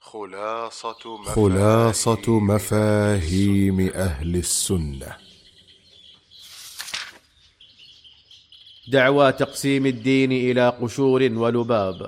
خلاصة مفاهيم أهل السنة. دعوى تقسيم الدين إلى قشور ولباب.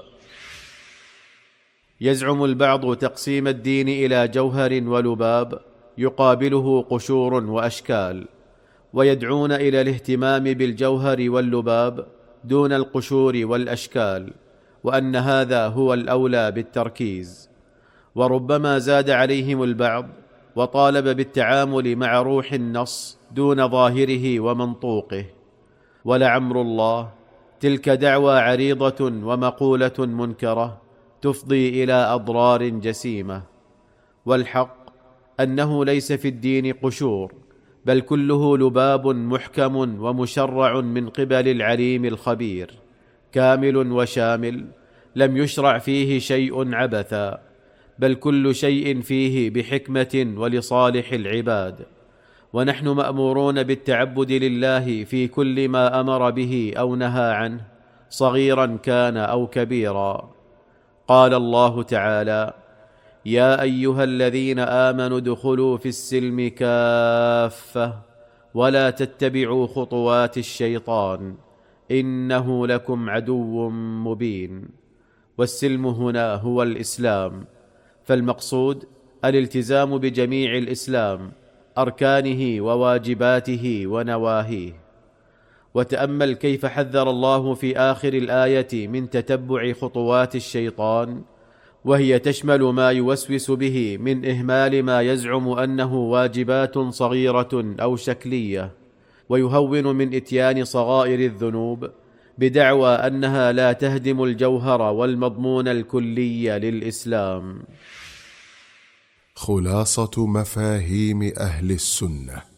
يزعم البعض تقسيم الدين إلى جوهر ولباب يقابله قشور وأشكال، ويدعون إلى الاهتمام بالجوهر واللباب دون القشور والأشكال، وأن هذا هو الأولى بالتركيز. وربما زاد عليهم البعض وطالب بالتعامل مع روح النص دون ظاهره ومنطوقه. ولعمر الله تلك دعوى عريضة ومقولة منكرة تفضي إلى أضرار جسيمة. والحق أنه ليس في الدين قشور، بل كله لباب محكم ومشرع من قبل العليم الخبير، كامل وشامل، لم يشرع فيه شيء عبثا، بل كل شيء فيه بحكمة ولصالح العباد. ونحن مأمورون بالتعبد لله في كل ما أمر به أو نهى عنه، صغيرا كان أو كبيرا. قال الله تعالى: يا أيها الذين آمنوا ادخلوا في السلم كافة ولا تتبعوا خطوات الشيطان إنه لكم عدو مبين. والسلم هنا هو الإسلام، فالمقصود الالتزام بجميع الإسلام، أركانه وواجباته ونواهيه. وتأمل كيف حذر الله في آخر الآية من تتبع خطوات الشيطان، وهي تشمل ما يوسوس به من إهمال ما يزعم أنه واجبات صغيرة أو شكلية، ويهون من إتيان صغائر الذنوب بدعوى أنها لا تهدم الجوهر والمضمون الكلي للإسلام. خلاصة مفاهيم أهل السنة.